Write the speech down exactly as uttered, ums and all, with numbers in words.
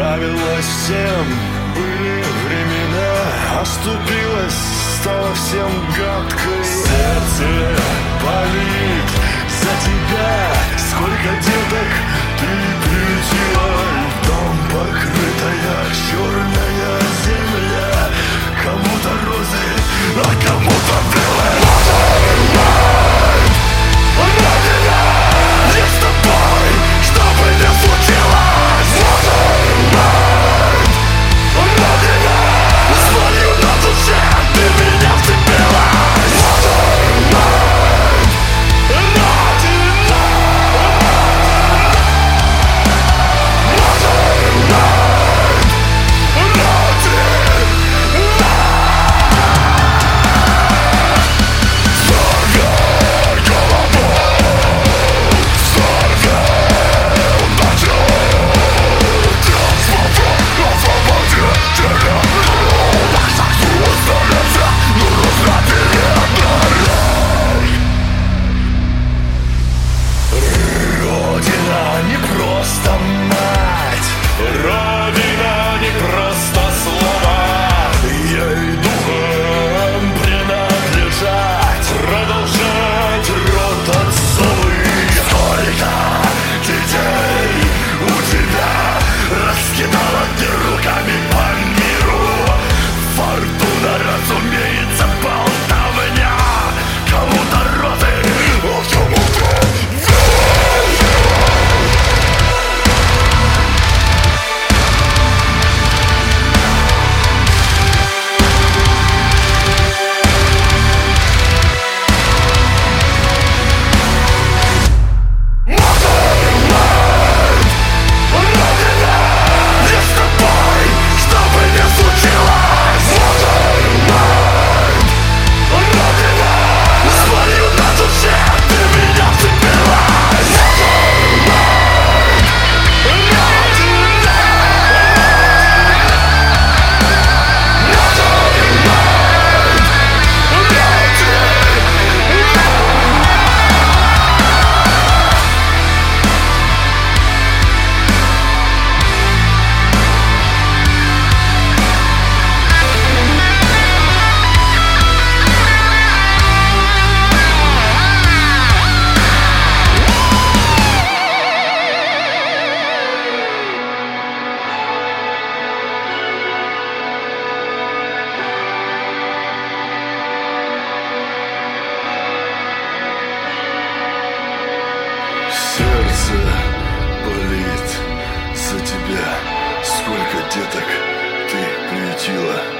нравилось всем. Были времена, оступилась, стала всем гадкой. Сердце болит за тебя. Сколько деток ты приютила. Дом покрытая черная земля. Кому-то розы, а кому-то белые. Родина, я с тобой, что бы ни случилось. Родина, с болью на душе ты меня вцепилась. Сердце болит за тебя. Сколько деток ты приютила.